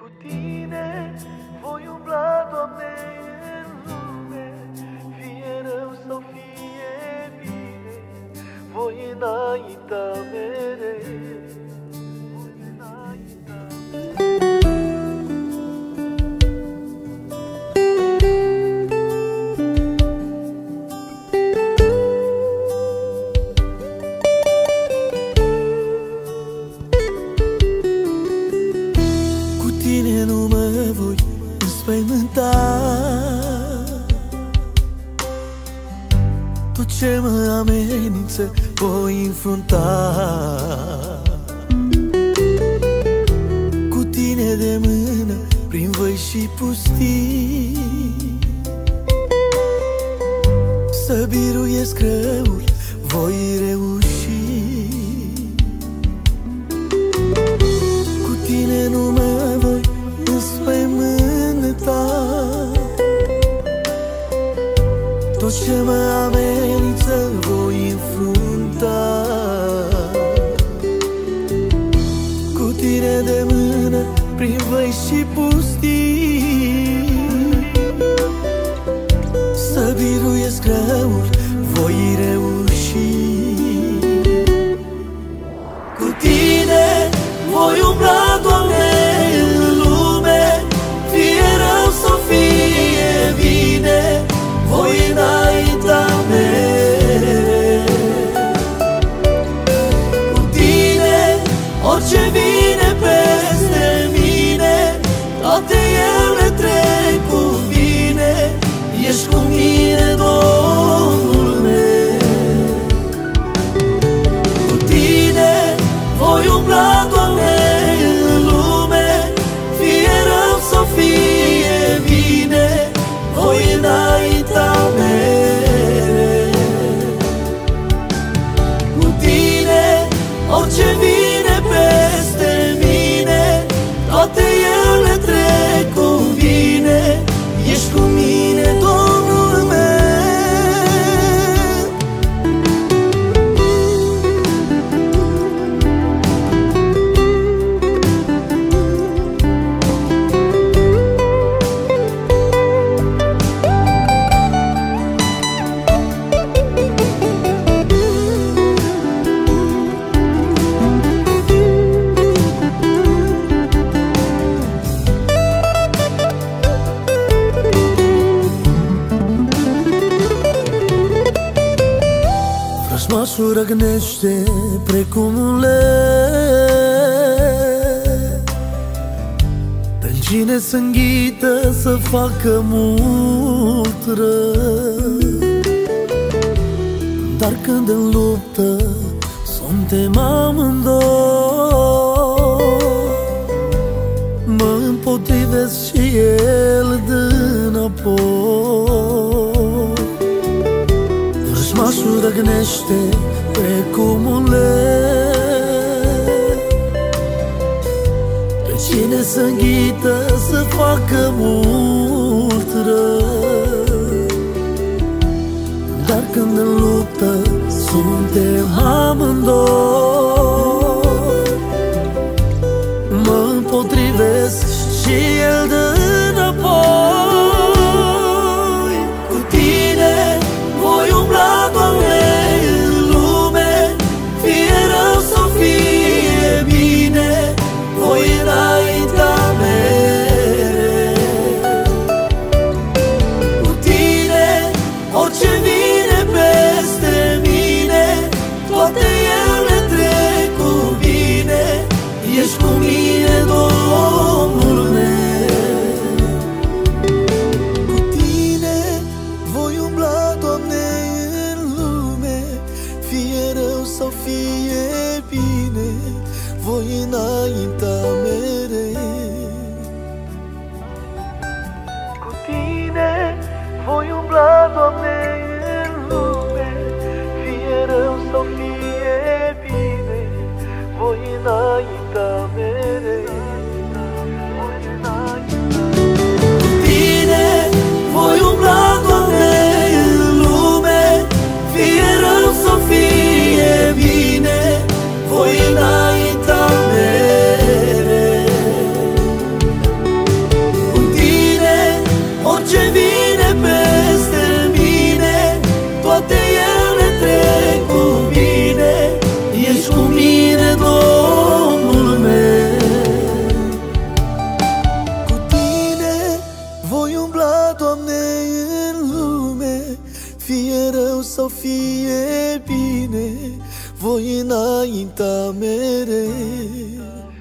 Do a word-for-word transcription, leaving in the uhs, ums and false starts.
Cu tine voi umbla, Doamne, în lume, fie rău sau fie bine, voi înainta mereu. Nu mă voi înspăimânta, tot ce mă amenință voi înfrunta. Cu tine de mână prin văi și pustii, să biruiesc răul voi reuși. Cu tine nu mă voi înspăimânta, tot ce mă amenință voi înfrunta. Cu tine de mână prin văi și pustii, să biruiesc răul voi reuși. Cu tine voi umbla, Doamne, în lume, fie rău sau fie bine, voi înainta mereu. Cu tine orice vine peste mine, toate ele trec cu bine, ești cu mine, Domnul meu. Cu tine voi umbla, Doamne, în lume, fie rău sau fie bine, voi înainta mereu. Cu tine orice vine peste mine, toate ele trec cu bine, ești cu mine, Domnul meu. Vrăjmașul răgnește precum un lemn, pe cine se înghită să facă mult rău. Dar când în luptă suntem amândoi, mă împotrivesc și el dă înapoi. Vrăjmașul răgnește precum un lemn, pe cine se înghită să facă mult rău. Dar când în luptă suntem amândoi, mă împotrivesc și el dă înapoi. Cu tine voi umbla, Doamne, în lume, fie rău sau fie bine, voi înainta mereu. Cu tine orice vine peste mine, toate ele trec cu bine, ești cu mine, Domnul meu. voi înainta mereu.